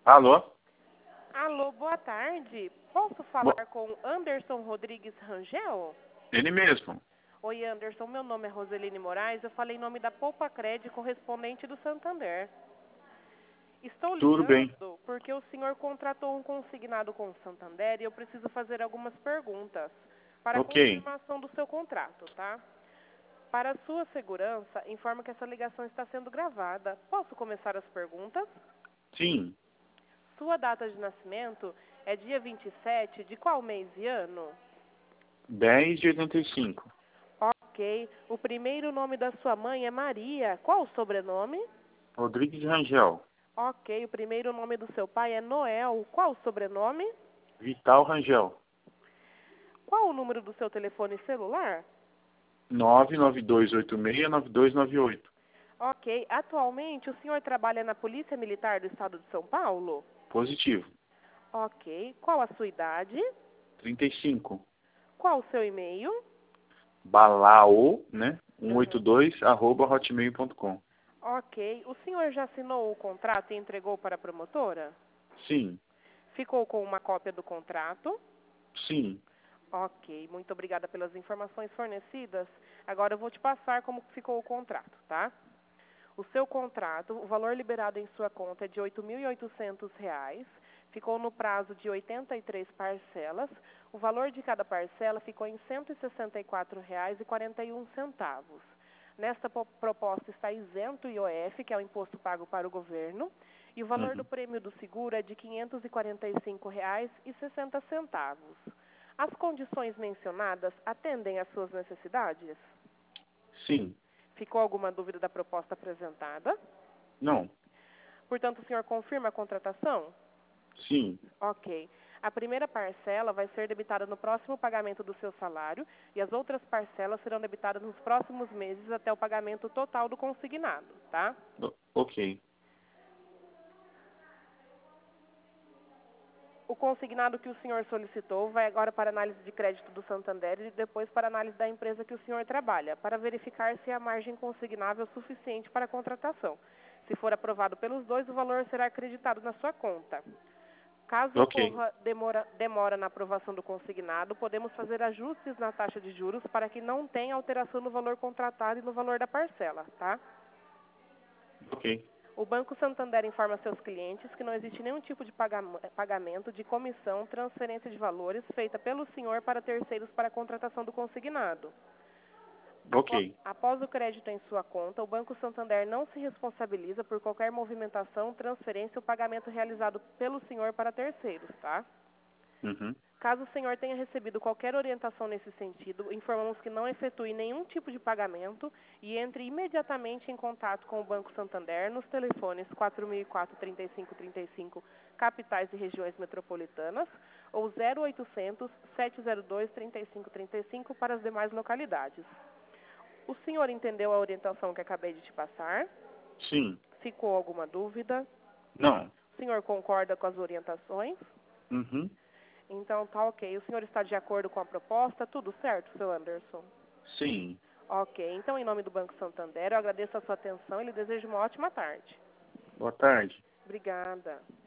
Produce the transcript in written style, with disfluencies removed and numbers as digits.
Alô? Alô, boa tarde. Posso falar com Anderson Rodrigues Rangel? Ele mesmo. Oi, Anderson. Meu nome é Roseline Moraes. Eu falei em nome da Poupa Cred, correspondente do Santander. Estou Tudo bem. ligando porque o senhor contratou um consignado com o Santander e eu preciso fazer algumas perguntas para a confirmação do seu contrato, tá? Para a sua segurança, informo que essa ligação está sendo gravada. Posso começar as perguntas? Sim. Sua data de nascimento é dia 27 de qual mês e ano? 10 de 85. Ok. O primeiro nome da sua mãe é Maria. Qual o sobrenome? Rodrigues Rangel. Ok. O primeiro nome do seu pai é Noel. Qual o sobrenome? Vital Rangel. Qual o número do seu telefone celular? 992869298. Ok. Atualmente, o senhor trabalha na Polícia Militar do Estado de São Paulo? Positivo. Ok. Qual a sua idade? 35. Qual o seu e-mail? Balao, né? 182, @hotmail.com. Ok. O senhor já assinou o contrato e entregou para a promotora? Sim. Ficou com uma cópia do contrato? Sim. Ok. Muito obrigada pelas informações fornecidas. Agora eu vou te passar como ficou o contrato, tá? O seu contrato, o valor liberado em sua conta é de R$ 8.800. Ficou no prazo de 83 parcelas. O valor de cada parcela ficou em R$ 164,41. Nesta proposta está isento o IOF, que é o imposto pago para o governo, e o valor do prêmio do seguro é de R$ 545,60. As condições mencionadas atendem às suas necessidades? Sim. Ficou alguma dúvida da proposta apresentada? Não. Portanto, o senhor confirma a contratação? Sim. Ok. A primeira parcela vai ser debitada no próximo pagamento do seu salário e as outras parcelas serão debitadas nos próximos meses até o pagamento total do consignado, tá? Ok. O consignado que o senhor solicitou vai agora para análise de crédito do Santander e depois para análise da empresa que o senhor trabalha, para verificar se a margem consignável é suficiente para a contratação. Se for aprovado pelos dois, o valor será acreditado na sua conta. Caso ocorra demora na aprovação do consignado, podemos fazer ajustes na taxa de juros para que não tenha alteração no valor contratado e no valor da parcela, tá? Ok. O Banco Santander informa seus clientes que não existe nenhum tipo de pagamento de comissão, transferência de valores feita pelo senhor para terceiros para a contratação do consignado. Ok. Após o crédito em sua conta, o Banco Santander não se responsabiliza por qualquer movimentação, transferência ou pagamento realizado pelo senhor para terceiros, tá? Caso o senhor tenha recebido qualquer orientação nesse sentido, informamos que não efetue nenhum tipo de pagamento e entre imediatamente em contato com o Banco Santander nos telefones 4004-3535, capitais e regiões metropolitanas, ou 0800-702-3535 para as demais localidades. O senhor entendeu a orientação que acabei de te passar? Sim. Ficou alguma dúvida? Não. O senhor concorda com as orientações? Então, tá ok. O senhor está de acordo com a proposta? Tudo certo, seu Anderson? Sim. Ok. Então, em nome do Banco Santander, eu agradeço a sua atenção e lhe desejo uma ótima tarde. Boa tarde. Obrigada.